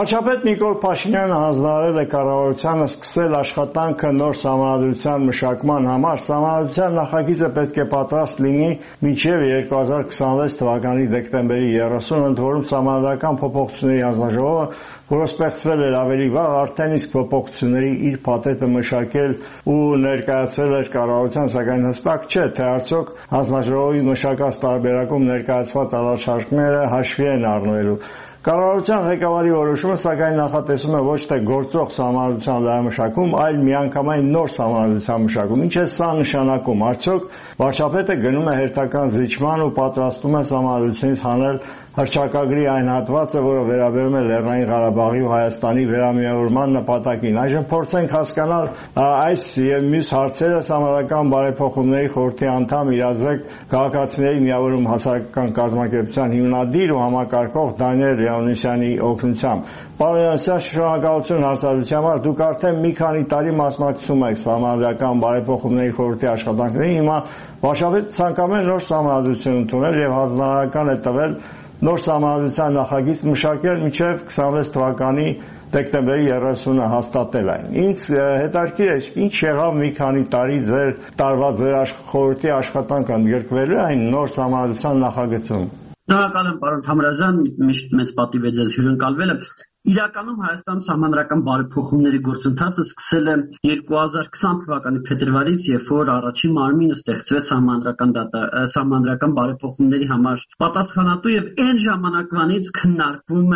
Վարչապետ Նիկոլ Փաշինյանը հանձնարարել է կառավարությանը սկսել աշխատանքը նոր սահմանադրության մշակման համար։ Սահմանադրության նախագիծը պետք է պատրաստ լինի մինչև 2026 թվականի դեկտեմբերի 30-ը, ընդ որում սահմանադրական փոփոխությունների հանձնաժողովը, որը ստեղծվել էր ավելի վաղ, արդեն իսկ փոփոխությունների իր փաթեթը մշակել ու ներկայացրել էր կառավարության, սակայն հստակ չէ, թե արդյոք հանձնաժողովի մշակած տարբերակում ներկայացված առաջարկները հաշվի են առնվելու։ Կառավարության ղեկավարի որոշումը սակայն նախատեսում է ոչ թե գործող սահմանադրության վերամշակում, այլ միանգամայն նոր սահմանադրության մշակում։ Ինչ է սա նշանակում։ Արդյոք վարչապետը գնում է հերթական զիջման ու պատրաստում է սահմանադրությունից հանել հռչակագրի այն հատվածը, որը վերաբերում է Լեռնային Ղարաբաղի ու Հայաստանի վերամիավորման նպատակին։ Այժմ փորձենք հասկանալ այս եւ մյուս հարցերը Սահմանադրական բարեփոխումների խորհրդի անդամ իրազեկ քաղաքացիների միավորում հասարակական կազմակերպության հիմնադիր ու համակարգող Դանիել Լեոնիսյանի օգնությամբ։ Պարոն Լեոնիսյան, շնորհակալություն հարցադրության համար։ Դուք արդեն մի քանի տարի մասնակցում եք Սահմանադրական բարեփոխումների խորհրդի աշխատանքներին։ Հիմա վարչապետը ցանկանում է նոր սահմանադրություն ընդունել եւ հանձնարարական է տվել նոր սահմանադրության նախագիծ մշակել մինչև 26 թվականի դեկտեմբերի 30-ը հաստատել այն։ Ինձ հետաքրքիր է, ինչ եղավ մի քանի տարի ձեր խորհրդի աշխատանքը ընդգրկվելու այն նոր սահմանադրության նախագծում։ Շնորհակալ եմ, պարոն Թամրազյան, միշտ մեծ պատիվ է ձեզ հյուրընկալվելը։ Իրականում Հայաստանում սահմանադրական բարեփոխումների գործընթացը սկսել է 2020 թվականի փետրվարից, երբ որ առաջին մարմինը ստեղծվեց սահմանադրական բարեփոխումների համար պատասխանատու եւ այն ժամանակվանից քննարկվում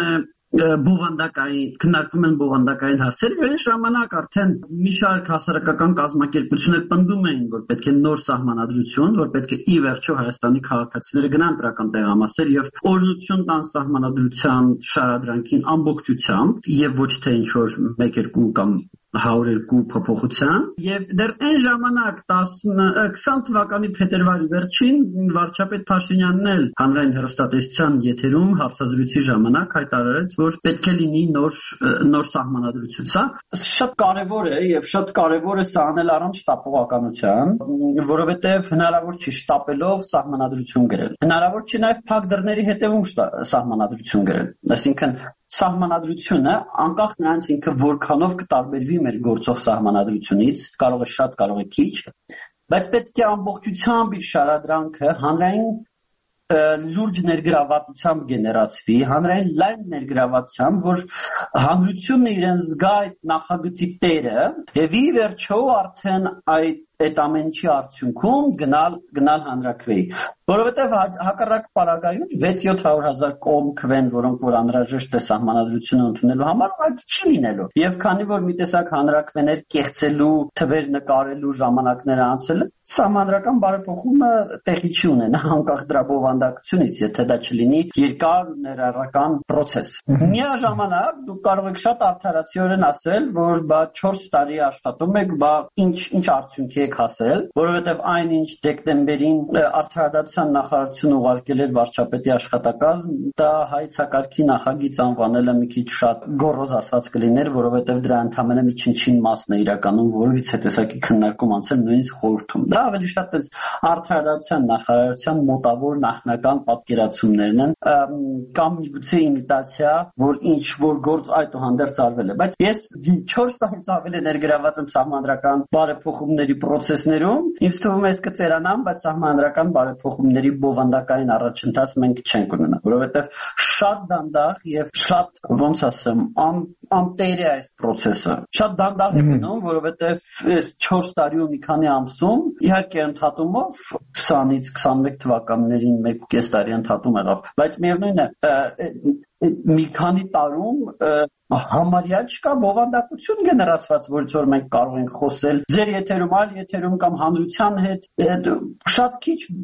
են բովանդակային հարցեր, եւ այն ժամանակ արդեն մի շարք հասարակական կազմակերպություններ պնդում էին, որ պետք է նոր սահմանադրություն, որ պետք է ի վերջո Հայաստանի քաղաքացիները գնան դրական տեղամասեր եւ օրենություն տան սահմանադրության շարադրանքին ամբողջությամբ եւ ոչ թե ինչ որ 1-2 կամ 102 փոփոխության, եւ դեռ այն ժամանակ 20 թվականի փետրվարի վերջին վարչապետ Փաշինյանն էլ հանրային հեռուստատեսության եթերում հարցազրույցի ժամանակ հայտարարեց, որ պետք է լինի նոր սահմանադրություն։ Սա շատ կարևոր է եւ շատ կարևոր է սա անել առանց շտապողականության, որովհետեւ հնարավոր չի շտապելով սահմանադրություն գրել։ Հնարավոր չի նաեւ փակ դռների հետևում սահմանադրություն գրել։ Այսինքն սահմանադրությունը անկախ նրանից ինքը որքանով կտարբերվի մեր գործող սահմանադրությունից, կարող է շատ, կարող է քիչ, բայց պետք է ամբողջությամբ իր շարադրանքը հանրային լուրջ ներգրավվածությամբ գեներացվի, հանրային լայն ներգրավվածությամբ, որ հանրությունը իրեն զգա այդ նախագծի տերը եւ ի վերջո արդեն այդ ամենի արդյունքում գնալ հանրաքվեի, որովհետև հակառակ պարագայում 600-700 կողմ քվեն, որոնք որ անհրաժեշտ է սահմանադրությունը ընդունելու համար, այդ չի լինելու։ Եվ քանի որ մի տեսակ հանրաքվեներ կեղծելու, թվեր նկարելու ժամանակները անցել, սահմանադրական բարեփոխումը տեղի չի ունենա անկախ դրա բովանդակությունից, եթե դա չլինի երկար ու ներառական process։ Միաժամանակ դուք կարող եք շատ արդարացիորեն ասել, որ բա 4 տարի աշխատում եք, բա ինչ արդյունքի եք հասել, որովհետև այնինչ դեկտեմբերին արդարադատության նախարարությունը ուղարկել էր վարչապետի աշխատակազմ, դա հայցակարգի նախագիծ անվանելը մի քիչ շատ գոռոզ ասված կլիներ, որովհետև դրա ընդամենը մի չնչին մասն է իրականում, որից է տեսակի քննարկում անցել նույնիսկ խորհրդում։ Դա ավելի շատ այս արդարադատության նախարարության մոտավոր նախնական պատկերացումներն են, կամ միգուցե իմիտացիա, որ ինչ որ գործ այդուհանդերձ արվել է։ Բայց ես 4 տարուց ավելի ներգրաված եմ սահմանադրական բարեփոխումների process-ներում, ինձ թվում է ես կծերանամ, բայց սահմանադրական բարեփոխումների բովանդակային առաջընթաց մենք չենք ունենա, որովհետև շատ դանդաղ եւ շատ, ոնց ասեմ, անտեր է այս process-ը։ Շատ դանդաղ է գնում, որովհետև այս 4 տարի ու մի քանի ամսում, իհարկե ընդհատումով 20-ից 21 թվականներին 1.5 տարի ընդհատում եղավ, բայց միևնույն է, մի քանի տարում համարյա չկա բովանդակություն գեներացված, որից որ մենք կարող ենք խոսել ձեր եթերում, այլ եթերում կամ հանրության հետ, շատ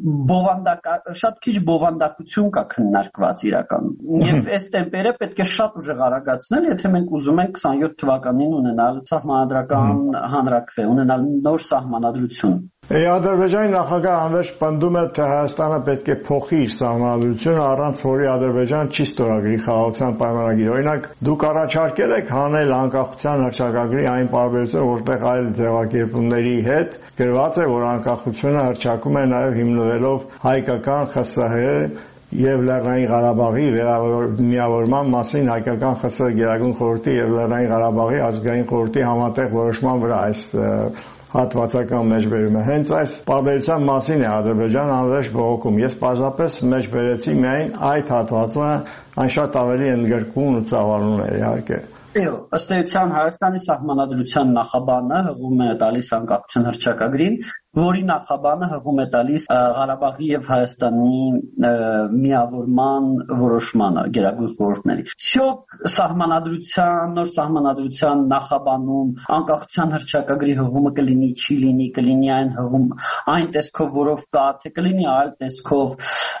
քիչ բովանդակություն կա քննարկված իրականում։ Եվ այս տեմպերը պետք է շատ ուժեղ արագացնել, եթե մենք ուզում ենք 27 թվականին ունենալ սահմանադրական հանրաքվե, ունենալ նոր սահմանադրություն։ Ադրբեջանի նախագահ անվերջ պնդում է, թե Հայաստանը պետք է փոխի իր սահմանադրությունը, առանց որի Ադրբեջանը չի ստորագրի խաղաղության պայմանագիր։ Օրինակ, դուք առաջարկել եք հանել անկախության հռչակագրի այն պարբերությունը, որտեղ այլ ձևակերպումների հետ գրված է, որ անկախությունը հռչակում է նաև հիմնվելով հայկական ԽՍՀ եւ Լեռնային Ղարաբաղի միավորման մասին հայկական ԽՍՀ Գերագույն խորհրդի եւ Լեռնային Ղարաբաղի ազգային խորհրդի համատեղ որոշման վրա այս հատվածական մեջբերումը։ Հենց այս պարբերության մասին է Ադրբեջանը անվերջ բողոքում։ Ես պարզապես մեջբերեցի միայն այդ հատվածը, այն շատ ավելի ընդգրկուն ու ծավալուն է իհարկե։ Ըստ էության Հայաստանի Սահմանադրության նախաբանը հղում է տալիս անկախության հռչակագրին, որի նախաբանը հղում է տալիս Ղարաբաղի եւ Հայաստանի միավորման որոշմանը Գերագույն խորհրդների։ Շոկ նոր սահմանադրության նախաբանում անկախության հռչակագրի հղումը կլինի, չի լինի, կլինի այն հղում այն տեսքով, որով կա, թե կլինի այլ տեսքով։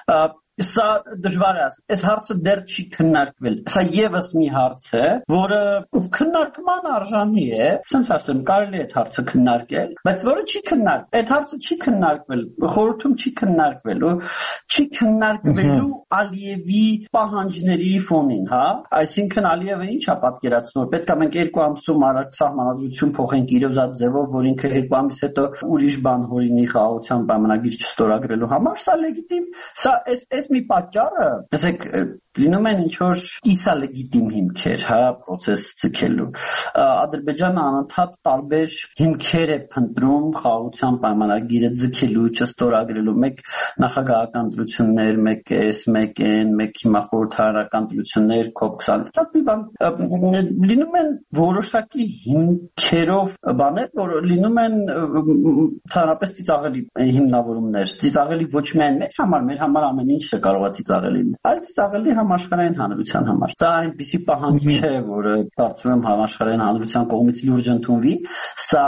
Սա դժվար է ասել, այս հարցը դեռ չի քննարկվել, սա եւս մի հարց է, որը քննարկման արժանի է, ասենց ասեմ, կարելի է այդ հարցը քննարկել, բայց որը չի քննարկվել, այդ հարցը չի քննարկվել, խորհրդում չի քննարկվել, չի քննարկվելու Ալիևի պահանջների ֆոնին, հա, այսինքն Ալիևը ինչ է պատկերացնում, պետք է մենք 2 ամսում առաջ սահմանադրություն փոխենք իրոզատ ձևով, որ ինքը 2 ամիս հետո ուրիշ բան հորինի խաղաղության պայմանագիր չստորագրելու համար, սա լեգիտիմ, սա այս մի պատճառը, ասեք, լինում են ինչ-որ կիսալեգիտիմ հիմքեր, հա, process ցկելու։ Ադրբեջանը անընդհատ տարբեր հիմքեր է փնտրում խաղաղության պայմանագիրը ձգելու, չստորագրելու, մեկ նախագահական ընտրություններ, մեկ S1N, մեկ հիմա խորհրդարանական ընտրություններ, COP20, շատ մի բան լինում են որոշակի հիմքերով բաներ, որ լինում են ընդհանրապես ծիծաղելի հիմնավորումներ, ծիծաղելի ոչ միայն մեր համար ամեն ինչ կարող է ծիծաղելի, այլ ծիծաղելի համաշխարհային հանրության համար։ Սա այնպիսի պահանջ չէ, որը կարծում եմ համաշխարհային հանրության կողմից լուրջ ընդունվի, սա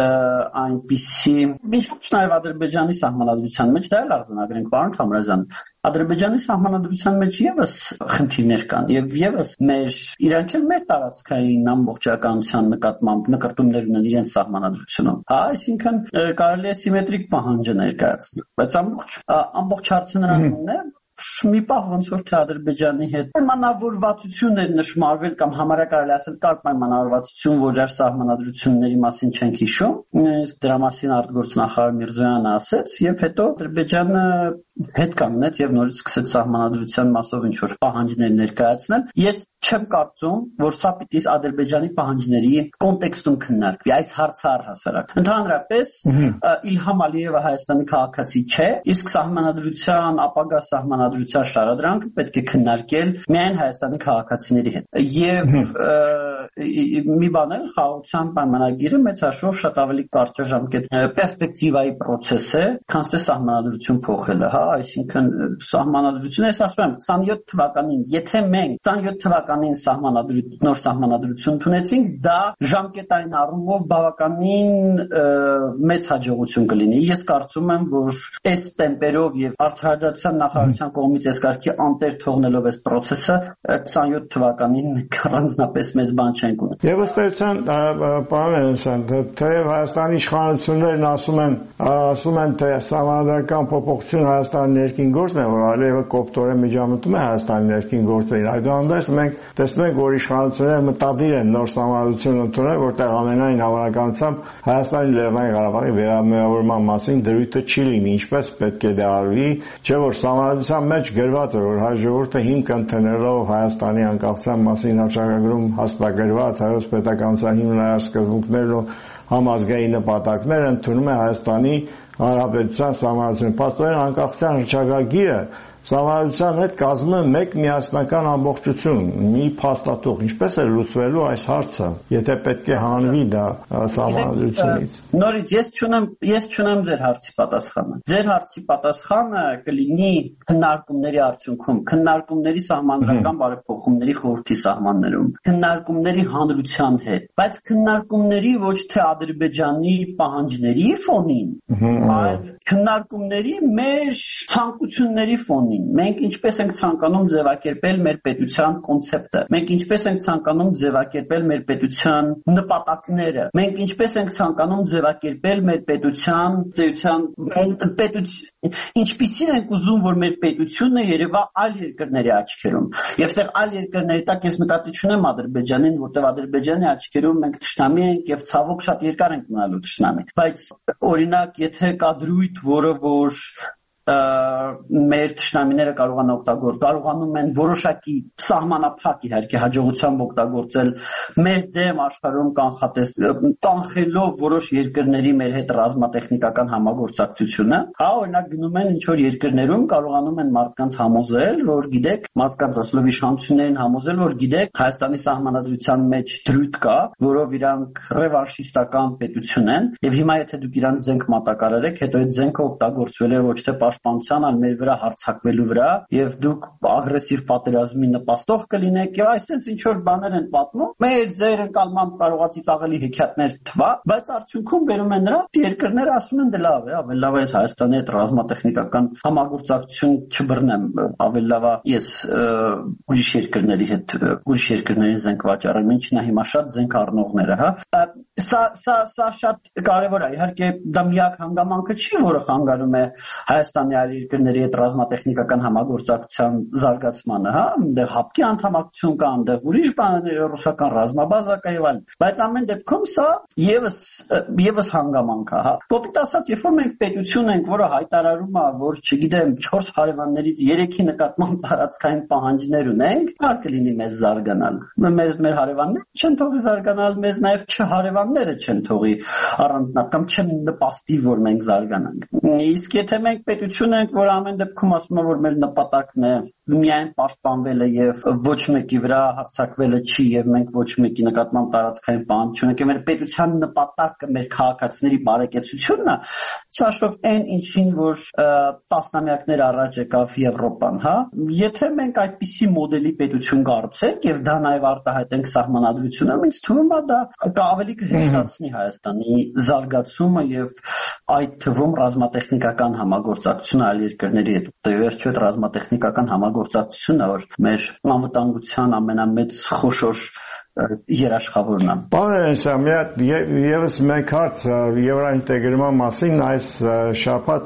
այնպիսի, ինչպես նաև Ադրբեջանի սահմանադրության մեջ դա էլ արձանագրենք, պարոն Թամրազյան, Ադրբեջանի սահմանադրության մեջ եւս խնդիրներ կան եւ եւս իրանք էլ մեր տարածքային ամբողջականության նկատմամբ նկարտումներ ունեն իրենց սահմանադրությունում։ Հա, այսինքն կարելի է սիմետրիկ պահանջը ներկայացնել, բայց ամբողջ հարցը նրանումն է մի պահ ոնց որ թե Ադրբեջանի հետ պայմանավորվածություն էր նշмарվել կամ համարյա կարելի ասել կար պայմանավորվածություն, որ իր սահմանադրությունների մասին չենք հիշում, իսկ դրա մասին արտգործնախարար Միրզոյանը ասեց եւ հետո Ադրբեջանը հետ կանգնեց եւ նորից սկսեց սահմանադրության մասով ինչ որ պահանջներ ներկայացնել։ Ես չեմ կարծում, որ սա պիտի Ադրբեջանի պահանջների կոնտեքստում քննարկվի, այս հարցը առհասարակ։ Ընդհանրապես Իլհամ Ալիևը Հայաստանի քաղաքացի չէ, իսկ սահմանադրության, ապագա սահմանադրության շարադրանքը պետք է քննարկել միայն Հայաստանի քաղաքացիների հետ։ Եվ մի բան է, խաղաղության պայմանագիրը մեծ հաշվով շատ ավելի կարճաժամկետ պերսպեկտիվայի process է, քան թե սահմանադրություն փոխելը, հա, այսինքն սահմանադրությունը, ես ասում եմ, 27 թվականին, եթե մենք 27 թվականին նոր սահմանադրություն ունեցինք, դա ժամկետային առումով բավականին մեծ հաջողություն կլինի։ Ես կարծում եմ, որ այս տեմպերով եւ արդարադատության նախարարության կողմից այս կարգի անտեր թողնելով այս process-ը 27 թվականին առանձնապես մեծ բան չենք ունեն։ Եվ ըստ էության, պարոն Էլիսյան, թեև Հայաստանի իշխանություններն ասում են, թե սահմանադրական փոփոխություն Հայաստանի ներքին գործն է, որ Ալիևը կոպտորեն միջամտում է Հայաստանի ներքին գործերին։ Այդուհանդերձ մենք տեսնում ենք, որ իշխանությունները մտադիր են նոր սահմանադրություն ընդունել, որտեղ ամենայն հավանականությամբ Հայաստանի Լեռնային Ղարաբաղի վերամիավորման մասին դրույթը չի լինի, ինչպես պետք է դա արվի, չէ՞ որ սահմանադրության մեջ գրված է, որ հայ ժողովուրդը հիմք ընդունելով Հայաստանի անկախության մասին հռչակագրում հաստատագրված հայոց պետականության հիմնարար սկզբունքներն ու համազգային նպատակները ընդունում է Հայաստանի Հանրապետության սահմանադրությունը։ Փաստորեն անկախության հռչակագիրը սահմանադրության հետ կազմում է մեկ միասնական ամբողջություն, մի փաստաթուղթ, ինչպես է լուծվելու այս հարցը, եթե պետք է հանվի դա սահմանադրությունից։ Նորից ես չունեմ ձեր հարցի պատասխանը։ Ձեր հարցի պատասխանը կլինի քննարկումների արդյունքում, քննարկումների սահմանադրական բարեփոխումների խորհրդի սահմաններում, քննարկումների հանրության հետ, բայց քննարկումների ոչ թե Ադրբեջանի պահանջների ֆոնին, այլ քննարկումների մեր ցանկությունների ֆոնին։ Մենք ինչպես ենք ցանկանում ձևակերպել մեր պետության կոնցեպտը, մենք ինչպես ենք ցանկանում ձևակերպել մեր պետության նպատակները, մենք ինչպես ենք ցանկանում ձևակերպել մեր պետության ինչպիսին ենք ուզում, որ մեր պետությունը երևա այլ երկրների աչքերում։ Եվ այստեղ այլ երկրների տակ ես նկատի չունեմ Ադրբեջանին, որտեղ Ադրբեջանի աչքերում մենք թշնամի ենք եւ ցավոք շատ երկար ենք մնալու թշնամի։ Բայց օրինակ, եթե կա դրույթ, որը որ մեր թշնամիները կարողանում են որոշակի սահմանափակ իհարկե հաջողությամբ օգտագործել մեր դեմ աշխարհում կանխելով որոշ երկրների մեր հետ ռազմատեխնիկական համագործակցությունը, օրինակ գնում են ինչ-որ երկրներում կարողանում են մարդկանց համոզել, որ գիտեք, մարդկանց ասելով իշխանություններին համոզել, որ գիտեք, Հայաստանի սահմանադրության մեջ դրույթ կա, որով իրանք ռևանշիստական պետություն են, եւ հիմա եթե դուք իրանց զենք մատակարարեք, հետո այդ զենքը օգտագործվել է ոչ թե պաշտպանության, այլ մեր վրա հարձակվելու վրա, եւ դուք ագրեսիվ պատերազմի նպաստող կլինեք, եւ այսպես ինչ որ բաներ են պատմում, մեր ձեր ընկալմամբ կարողա ծիծաղելի հեքիաթներ թվա, բայց արդյունքում վերում են նրա երկրները ասում են դե լավ է, ավելի լավ է Հայաստանի հետ ռազմատեխնիկական համագործակցություն չբռնեմ, ավելի լավ է ես ուրիշ երկրների զենք վաճառեմ, ինչն է հիմա շատ զենք առնողները, հա։ Սա շատ կարևոր է, իհարկե դա միակ հանգամանքը չի, որը խանգարում է Հայաստանի այլ երկրների հետ ռազմատեխնիկական համագործակցության զարգացմանը, հա, այնտեղ հապկի անդամակցություն կա, այնտեղ ուրիշ բաներ, ռուսական ռազմաբազա կա եւ այլն, բայց ամեն դեպքում սա եւս հանգամանք է, հա։ Կոպիտ ասած, երբ որ մենք պետություն ենք, որը հայտարարում է, որ չգիտեմ 4 հարևաններից 3-ի նկատմամբ տարածքային պահանջներ ունենք, հարկ կլինի մեզ զարգանալ։ Մեր հարևանները չեն թողի զարգանալ, մեզ նաեւ չհարևանները չեն թողի առանձնական չեն նպաստի, որ մենք զարգանանք։ Իսկ եթե մենք պետություն ենք, որ ամեն դեպքում ասում է, որ մեր նպատակն է միայն պաշտպանվելը եւ ոչ մեկի վրա հարձակվելը չի եւ մենք ոչ մեկի նկատմամբ տարածքային պահանջ չունենք, մեր պետության նպատակը մեր քաղաքացիների բարեկեցությունն է, ցաշով այն ինչին որ տասնամյակներ առաջ եկավ Եվրոպան, հա։ Եթե մենք այդպիսի մոդելի պետություն կառուցենք եւ դա նաեւ արտահայտենք սահմանադրությունում, ինձ թվում է դա ավելի կհեշտացնի Հայաստանի զարգացումը եւ այդ թվում ռազմատեխնիկական համագործակցությունը այլ երկրների հետ։ Վերջո այդ ռազմատեխնիկական համագործակցությունն է, որ մեր անվտանգության ամենամեծ խոշոր երաշխավորն է։ Պարոն եւս մեկ հարց եվրոինտեգրման մասին այս շաբաթ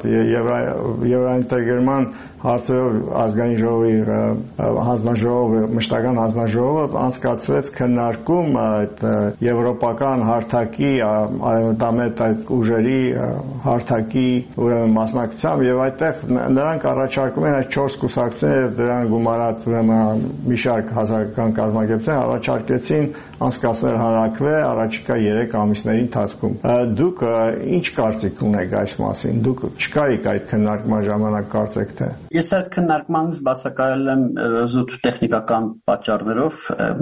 եվրոինտեգրման հարցերով ազգային ժողովի հանձնաժողովը մշտական հանձնաժողովը անցկացրեց քննարկում այդ եվրոպական հարթակի արևմտամետ այդ ուժերի հարթակի ուրեմն մասնակցությամբ եւ այդտեղ նրանք առաջարկում են այդ 4 կուսակցությունները դրան գումարած ուրեմն մի շարք հասարակական կազմակերպություններ առաջարկեցին անցկացնել հանրաքվե առաջիկա 3 ամիսների ընթացքում։ Դուք ինչ կարծիք ունեք այս մասին։ Դուք չկայիք այդ քննարկման ժամանակ կարծեք թե։ Ես այդ քննարկմանից բացակայել եմ զուտ տեխնիկական պատճառներով,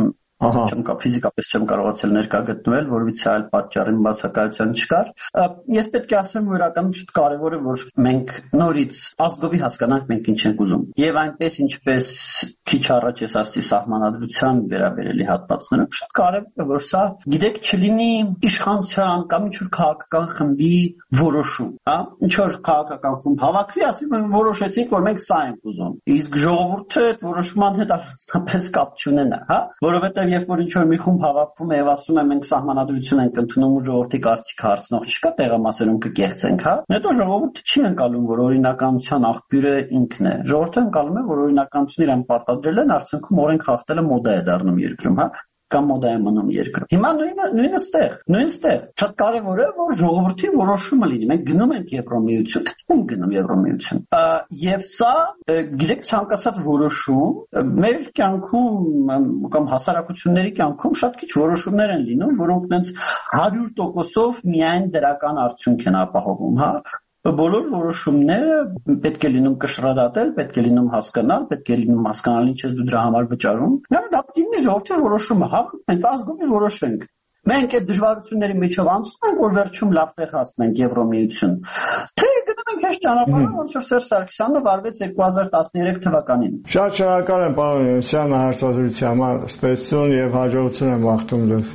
ֆիզիկապես չեմ կարողացել ներկա գտնվել, որովհետեւ այլ պատճառին բացակայության չկար։ Ես պետք է ասեմ, որ իրականում շատ կարևոր է, որ մենք նորից ազգովի հասկանանք մենք ինչ ենք ուզում։ Եվ այնպես ինչպես քիչ առաջ ես ասացի սահմանադրության վերաբերելի հատվածներում, շատ կարևոր է, որ սա գիտեք չլինի իշխանության կամ ինչ-որ քաղաքական խմբի որոշում, հա։ Ինչ-որ քաղաքական խումբ հավաքվի, ասի որոշեցինք, որ մենք սա ենք ուզում։ Իսկ ժողովուրդը այդ որոշման հետ առանձնապես կապ չունենա, հա, որովհետեւ երբ որ ինչ-որ մի խումբ հավաքվում է եւ ասում է մենք սահմանադրություն ենք ընդունում ու ժողովրդի կարծիքը հարցնող չկա, տեղամասերում կկեղծենք, հա։ Հետո ժողովուրդը չի ընկալում, որ օրինականության աղբյուրը ինքն է։ Ժողովուրդը ընկալում է, որ օրինականությունը իրեն պարտադրել են, արդյունքում օրենք խախտելը մոդա է դառնում երկրում, հա։ Կամ մոդա է մնում երկրում։ Հիմա նույնը ստեղ։ Շատ կարևոր է, որ ժողովրդի որոշումը լինի։ Մենք գնում ենք Եվրոմիություն, ում գնում Եվրոմիություն։ Եվ սա, գիտեք, ցանկացած որոշում մեր կյանքում կամ հասարակությունների կյանքում շատ քիչ որոշումներ են լինում, որոնք նենց 100%-ով միայն դրական արդյունք են ապահովում, հա։ Բոլոր որոշումները պետք է լինում կշռադատել, պետք է լինում հասկանալ, պետք է լինում հասկանալ ինչ ես դու դրա համար վճարում։ Դա դեպի ժողովրդի որոշումը, հա, մենք ազգովի որոշենք։ Մենք այդ դժվարությունների միջով անցնում ենք, որ վերջում լավ տեղ հասնենք Եվրոմիություն։ Թե գնում ենք այս ճանապարհը, ոնց որ Սերժ Սարգսյանը վարվեց 2013 թվականին։ Շատ շնորհակալ եմ, պարոն Յունիսյան, հարցազրույցի համար, ստեսություն եւ հաջողություն եմ մաղթում ձեզ։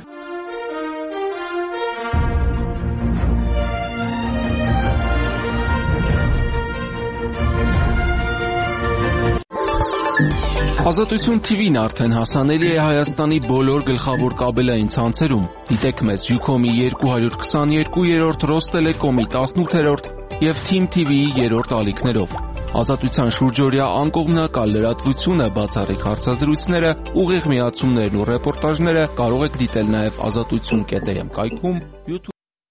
Ազատություն TV-ն արդեն հասանելի է Հայաստանի բոլոր գլխավոր կաբելային ցանցերում։ Դիտեք մեզ Ucom-ի 222-րդ, Ռոստելեկոմի 18-րդ եւ Team TV-ի 3-րդ ալիքներով։ Ազատության շուրջօրյա անկողմնակալ լրատվությունը, բացառիկ հարցազրույցները, ուղիղ միացումներն ու ռեպորտաժները կարող եք դիտել նաեւ azatutsun.am կայքում, YouTube